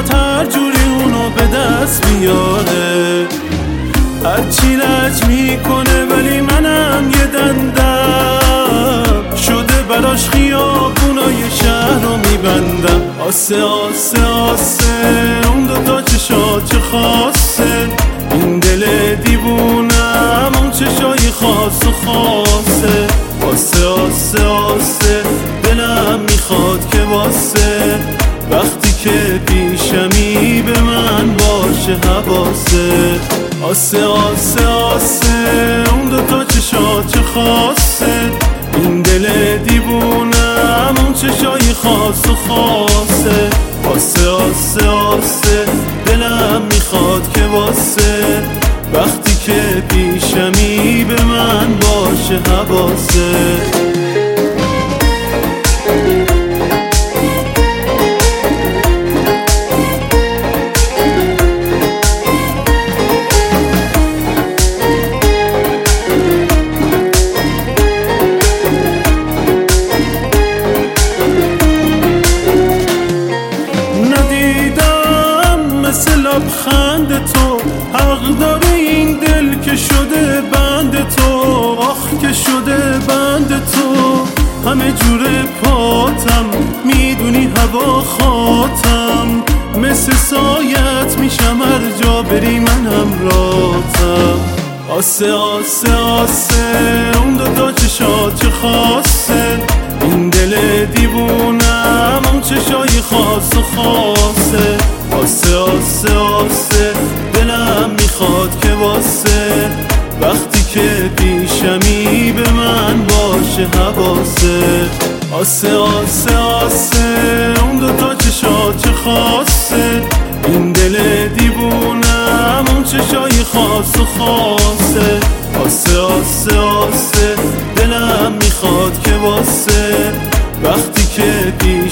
میخواد هر جوری اونو به دست بیاره، هرچی لج میکنه ولی منم یه دندم شده براش خیابونای شهر رو میبندم. آسه آسه آسه اون دوتا چشات چه خاصه، این دل دیوونم اون چشای خاص و خاصه. آسه آسه آسه دلم میخواد که واسه وقتی که پیشمی به من باشه حواسه. آسه آسه آسه اون دوتا چشات چه خاصه، این دل دیوونم اون چشای خاص و خاصه. آسه آسه آسه دلم میخواد که واسه وقتی که پیشمی به من باشه حواسه. لبخند تو حق داره این دل که شده بند تو، آخ که شده بند تو. همه جوره پاتم میدونی هوا خاتم، مثل سایت میشم هر جا بری من همراهتم. آسه آسه آسه اون دوتا چشات چه خاصه، این دل دیوونم اون چشای خاص و خاصه. آسه آسه آسه دلم میخواد که واسه وقتی که پیشمی به من باشه حواسه. آسه آسه آسه اون دوتا چشات چه خاصه، این دل دیوونم اون چشای خاص و خاصه. آسه آسه آسه دلم میخواد که واسه وقتی که